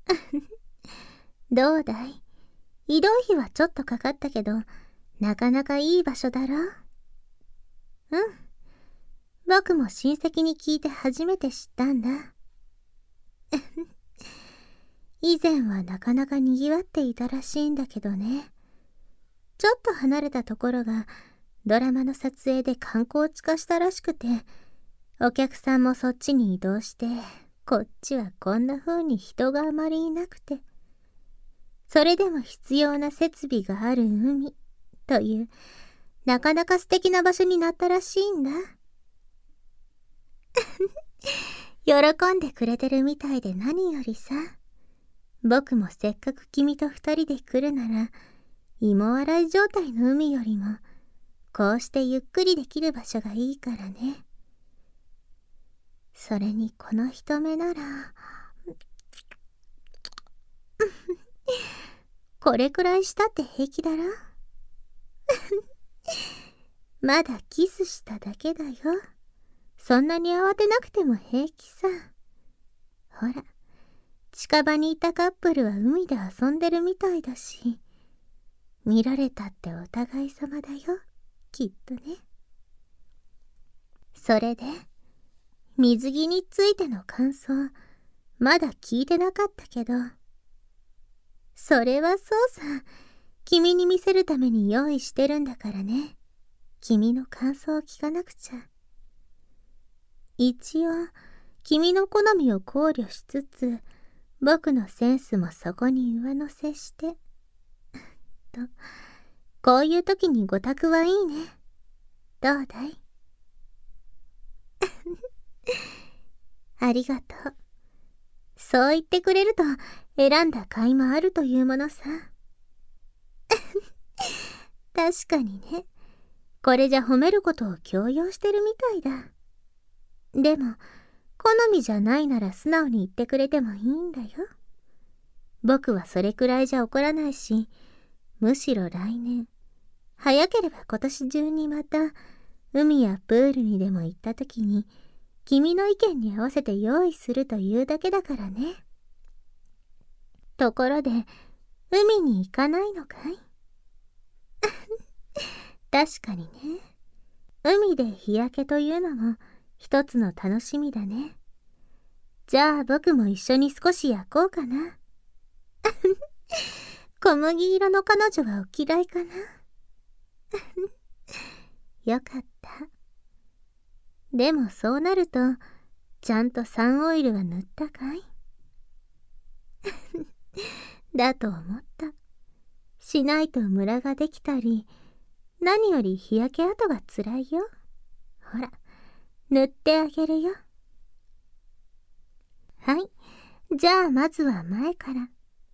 どうだい？移動費はちょっとかかったけど、なかなかいい場所だろ？うん。僕も親戚に聞いて初めて知ったんだ。以前はなかなか賑わっていたらしいんだけどね。ちょっと離れたところがドラマの撮影で観光地化したらしくて、お客さんもそっちに移動して、こっちはこんな風に人があまりいなくて、それでも必要な設備がある海という、なかなか素敵な場所になったらしいんだ。喜んでくれてるみたいで何よりさ。僕もせっかく君と二人で来るなら、芋洗い状態の海よりも、こうしてゆっくりできる場所がいいからね。それにこの人目なら、これくらいしたって平気だろ？まだキスしただけだよ。そんなに慌てなくても平気さ。ほら、近場にいたカップルは海で遊んでるみたいだし、見られたってお互い様だよ、きっとね。それで、水着についての感想、まだ聞いてなかったけど。それはそうさ、君に見せるために用意してるんだからね。君の感想を聞かなくちゃ。一応、君の好みを考慮しつつ、僕のセンスもそこに上乗せして。と、こういう時にご託はいいね。どうだい？ありがとう。そう言ってくれると選んだ甲斐もあるというものさ。確かにね。これじゃ褒めることを強要してるみたいだ。でも、好みじゃないなら素直に言ってくれてもいいんだよ。僕はそれくらいじゃ怒らないし、むしろ来年、早ければ今年中にまた、海やプールにでも行った時に、君の意見に合わせて用意するというだけだからね。ところで、海に行かないのかい？確かにね。海で日焼けというのも一つの楽しみだね。じゃあ僕も一緒に少し焼こうかな。小麦色の彼女はお嫌いかな？よかった。でもそうなると、ちゃんとサンオイルは塗ったかい？だと思った。しないとムラができたり、何より日焼け跡がつらいよ。ほら、塗ってあげるよ。はい。じゃあまずは前から。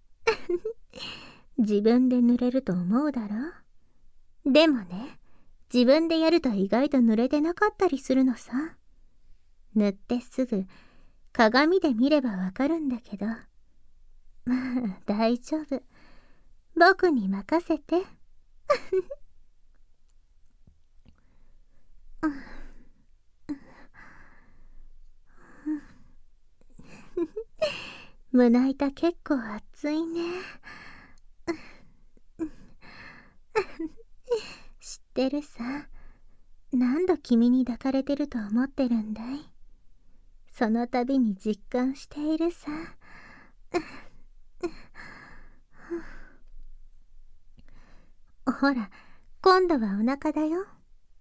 自分で塗れると思うだろ？でもね、自分でやると意外と塗れてなかったりするのさ。塗ってすぐ鏡で見ればわかるんだけど。まあ大丈夫。僕に任せて。胸板結構熱いね。知ってるさ。何度君に抱かれてると思ってるんだい？その度に実感しているさ。ほら、今度はお腹だよ。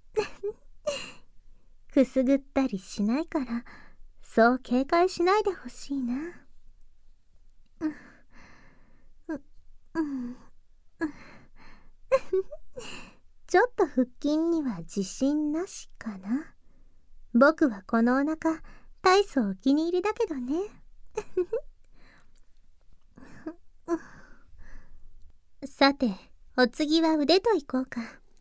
くすぐったりしないから、そう警戒しないでほしいな。ちょっと腹筋には自信なしかな。僕はこのお腹、大層お気に入りだけどね。さて、お次は腕といこうか。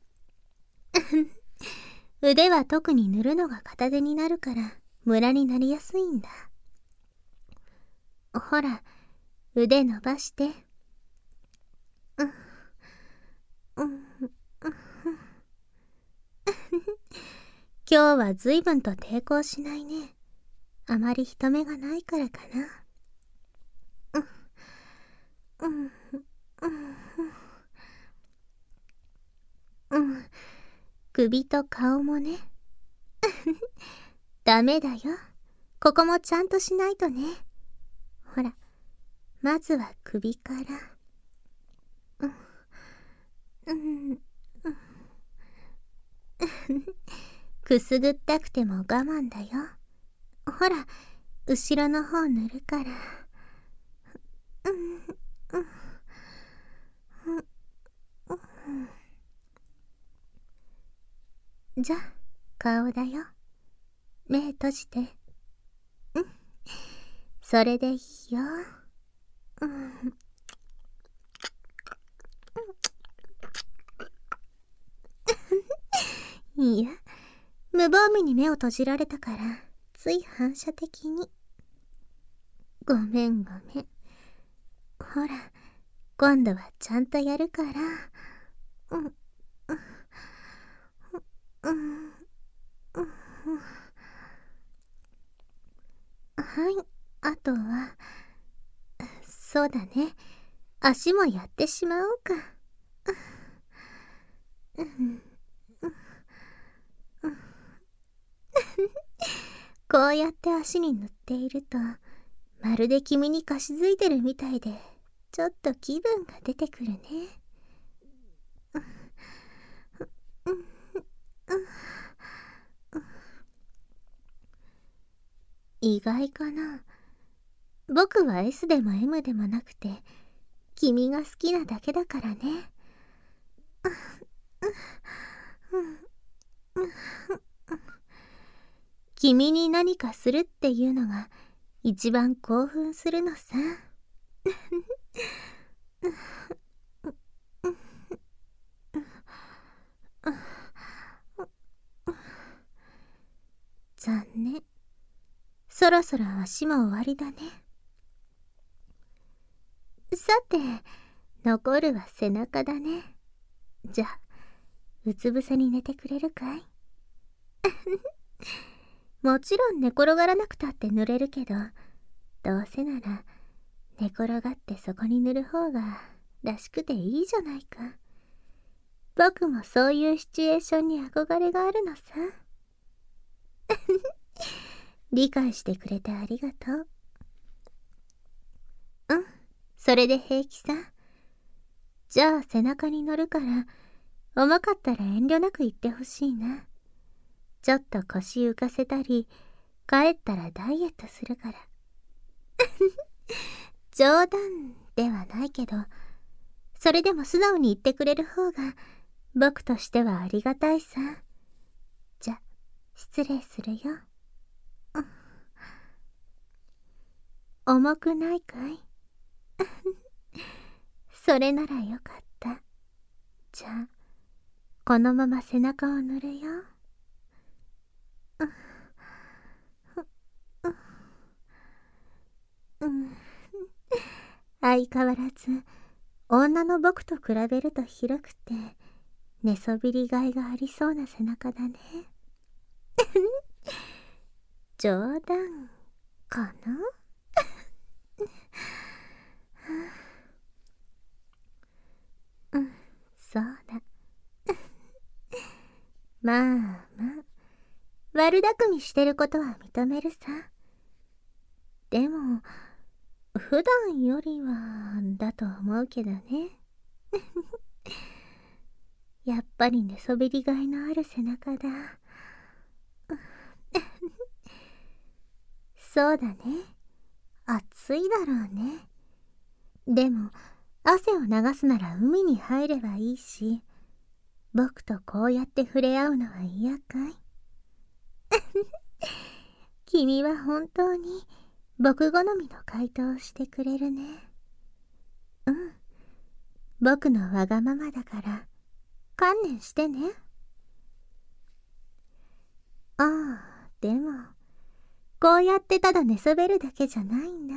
腕は特に塗るのが片手になるから、ムラになりやすいんだ。ほら、腕伸ばして。今日は随分と抵抗しないね。あまり人目がないからかな。 首と顔もね。ダメだよ。ここもちゃんとしないとね。ほら、まずは首から。くすぐったくても我慢だよ。ほら、後ろの方塗るから。じゃあ、顔だよ。目閉じて。それでいいよ。いや、無防備に目を閉じられたから、つい反射的に。ごめんごめん。ほら、今度はちゃんとやるから。はい、あとは、そうだね。足もやってしまおうか。こうやって足に塗っていると、まるで君にかしづいてるみたいで、ちょっと気分が出てくるね。意外かな。僕は S でも M でもなくて、君が好きなだけだからね。君に何かするっていうのが一番興奮するのさ。残念。そろそろ足も終わりだね。さて、残るは背中だね。じゃあ、うつ伏せに寝てくれるかい？もちろん寝転がらなくたって塗れるけど、どうせなら寝転がってそこに塗る方がらしくていいじゃないか。僕もそういうシチュエーションに憧れがあるのさ。理解してくれてありがとう。それで平気さ。じゃあ背中に乗るから、重かったら遠慮なく言ってほしいな。ちょっと腰浮かせたり、帰ったらダイエットするから。冗談ではないけど、それでも素直に言ってくれる方が僕としてはありがたいさ。じゃ、失礼するよ。重くないかい？それならよかった。じゃあ、このまま背中を塗るよ。相変わらず、女の僕と比べると広くて、寝そびりがいがありそうな背中だね。冗談かな？そうだ。まあまあ、悪巧みしてることは認めるさ。でも、普段よりはだと思うけどね。やっぱり寝そべりがいのある背中だ。そうだね。暑いだろうね。でも、汗を流すなら海に入ればいいし、僕とこうやって触れ合うのは嫌かい？君は本当に僕好みの回答をしてくれるね。僕のわがままだから観念してね。ああ、でもこうやってただ寝そべるだけじゃないんだ。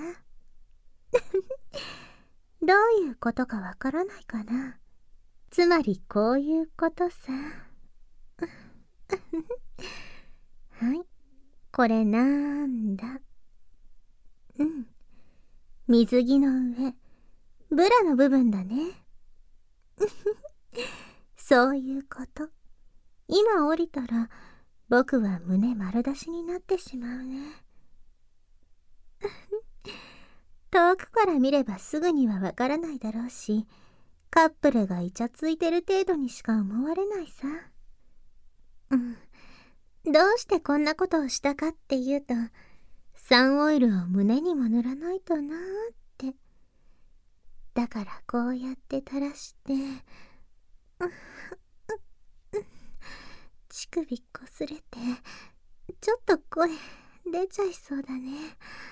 どういうことかわからないかな。つまりこういうことさ。はい、これなんだ。水着の上、ブラの部分だね。そういうこと。 今降りたら僕は胸丸出しになってしまうね。遠くから見ればすぐにはわからないだろうし、カップルがイチャついてる程度にしか思われないさ。どうしてこんなことをしたかっていうと、サンオイルを胸にも塗らないとなーって。だからこうやって垂らして、乳首こすれて、ちょっと声出ちゃいそうだね。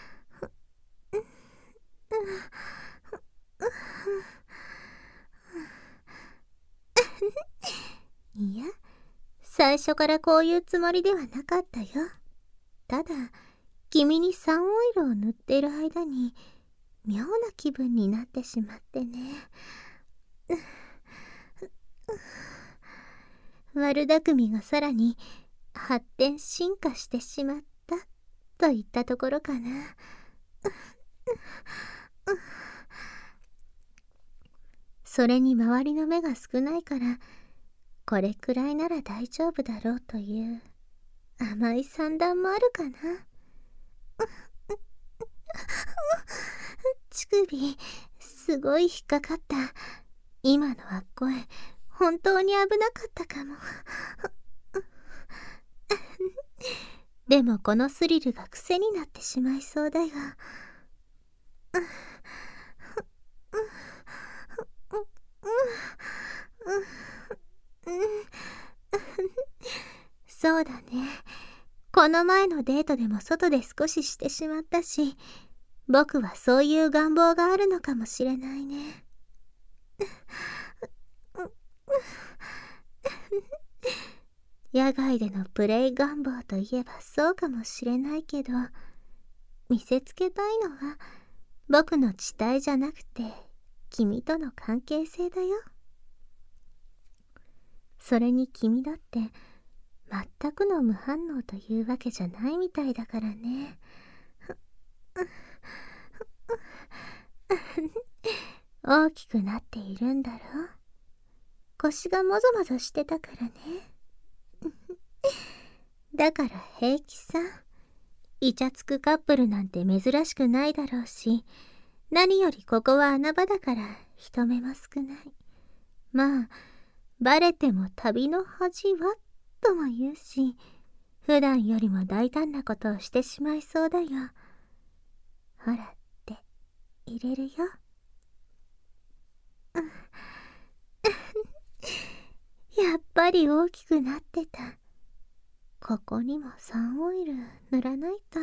いや、最初からこういうつもりではなかったよ。ただ、君にサンオイルを塗っている間に、妙な気分になってしまってね。悪巧みがさらに発展進化してしまったといったところかな。それに周りの目が少ないから、これくらいなら大丈夫だろうという甘い算段もあるかな。乳首すごい引っかかった。今のは声本当に危なかったかも。でもこのスリルが癖になってしまいそうだよ。そうだね。この前のデートでも外で少ししてしまったし、僕はそういう願望があるのかもしれないね。野外でのプレイ願望といえばそうかもしれないけど、見せつけたいのは僕の地帯じゃなくて君との関係性だよ。それに君だって全くの無反応というわけじゃないみたいだからね。大きくなっているんだろう。腰がもぞもぞしてたからね。だから平気さ。イチャつくカップルなんて珍しくないだろうし、何よりここは穴場だから人目も少ない。まあバレても旅の恥はとも言うし、普段よりも大胆なことをしてしまいそうだよ。ほらって入れるよ。やっぱり大きくなってた。ここにもサンオイル塗らないと。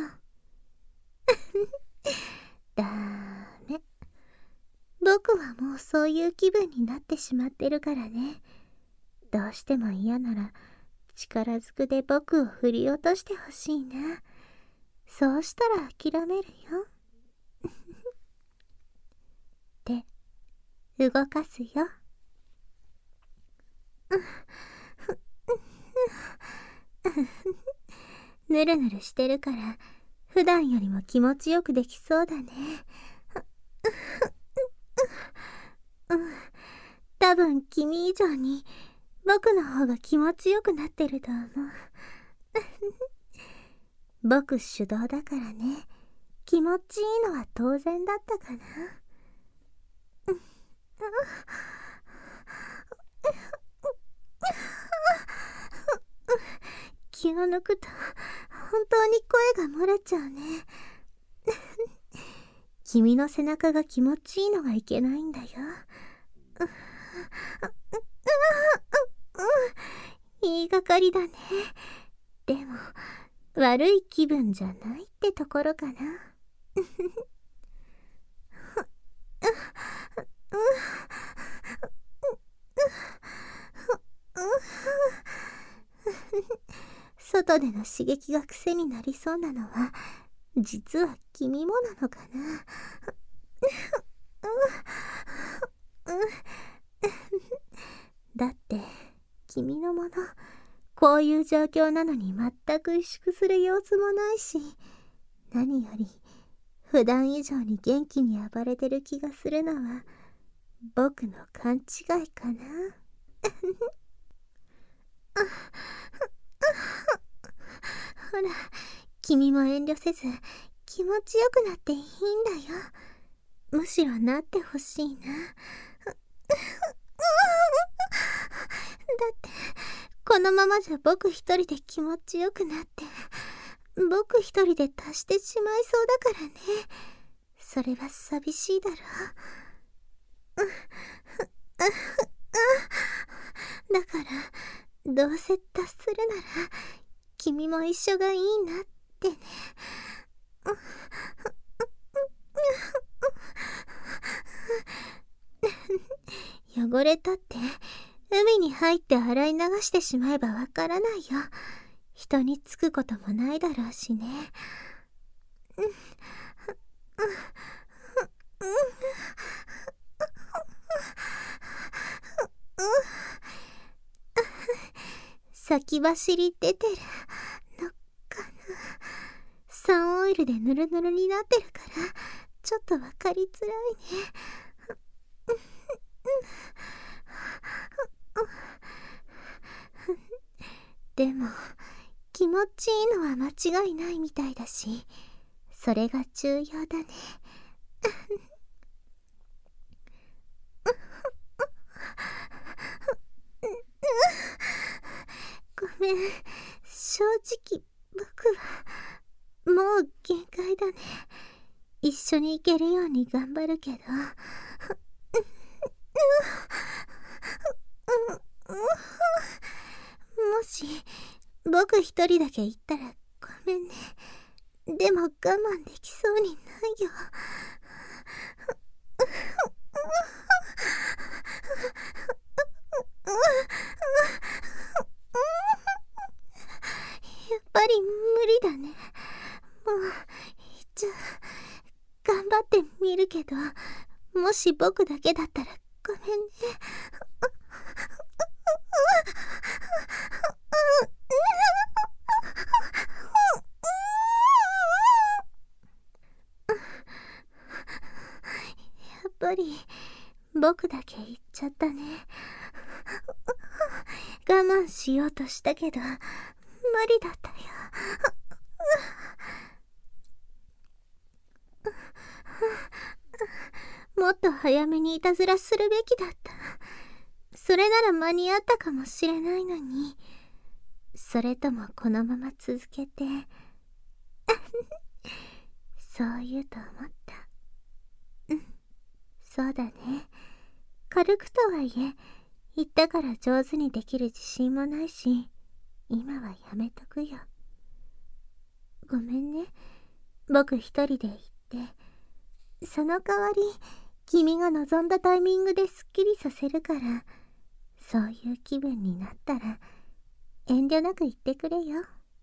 ダメ。僕はもうそういう気分になってしまってるからね。どうしても嫌なら力ずくで僕を振り落としてほしいな。そうしたら諦めるよ。で、動かすよ。ぬるぬるしてるから普段よりも気持ちよくできそうだね。多分君以上に僕の方が気持ちよくなってると思う。僕主導だからね。気持ちいいのは当然だったかな。気を抜くと本当に声が漏れちゃうね。君の背中が気持ちいいのがいけないんだよ。言いがかりだね。でも悪い気分じゃないってところかな。外での刺激が癖になりそうなのは実は君もなのかな。だって君のもの、こういう状況なのに全く萎縮する様子もないし、何より普段以上に元気に暴れてる気がするのは僕の勘違いかな。 ほら、君も遠慮せず気持ちよくなっていいんだよ。むしろなってほしいな。だってこのままじゃ僕一人で気持ちよくなって僕一人で足してしまいそうだからね。それは寂しいだろ。だからどうせ達するなら君も一緒がいいなってね。汚れたって海に入って洗い流してしまえばわからないよ。人につくこともないだろうしね。先走り出てるのかな。サンオイルでヌルヌルになってるからちょっとわかりづらいね。でも気持ちいいのは間違いないみたいだし、それが重要だね。ごめん、正直僕はもう限界だね。一緒に行けるように頑張るけど。もし僕一人だけ行ったらごめんね。でも我慢できそうにないよ。やっぱり無理だね。もうじゃあ頑張ってみるけど、もし僕だけだったらごめんね。やっぱり僕だけ言っちゃったね。我慢しようとしたけど無理だったよ。もっと早めにいたずらするべきだった。それなら間に合ったかもしれないのに。それともこのまま続けてそう言うと思った。そうだね。軽くとはいえ言ったから上手にできる自信もないし、今はやめとくよ。ごめんね。僕一人で行って、その代わり君が望んだタイミングですっきりさせるから、そういう気分になったら遠慮なく言ってくれよ。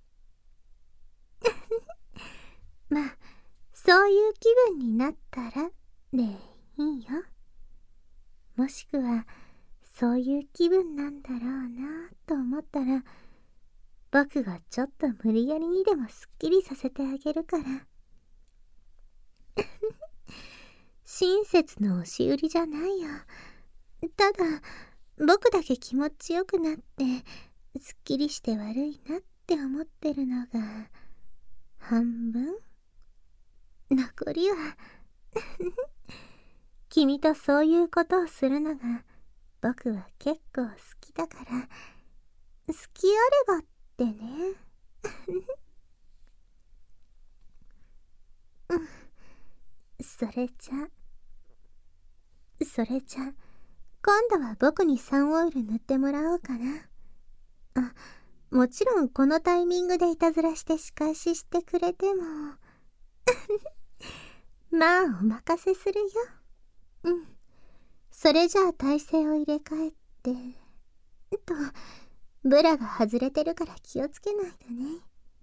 まあそういう気分になったらでいいよ。もしくはそういう気分なんだろうなと思ったら、僕がちょっと無理やりにでもすっきりさせてあげるから。親切の押し売りじゃないよ。ただ僕だけ気持ちよくなってすっきりして悪いなって思ってるのが半分。残りは君とそういうことをするのが僕は結構好きだから、好きあればってね。それじゃ今度は僕にサンオイル塗ってもらおうかな。あ、もちろんこのタイミングでいたずらして仕返ししてくれてもまあお任せするよ。それじゃあ体勢を入れ替えてと、ブラが外れてるから気をつけないとね。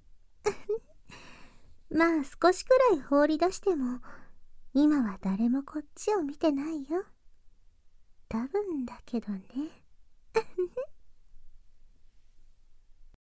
まあ少しくらい放り出しても今は誰もこっちを見てないよ。多分だけどね。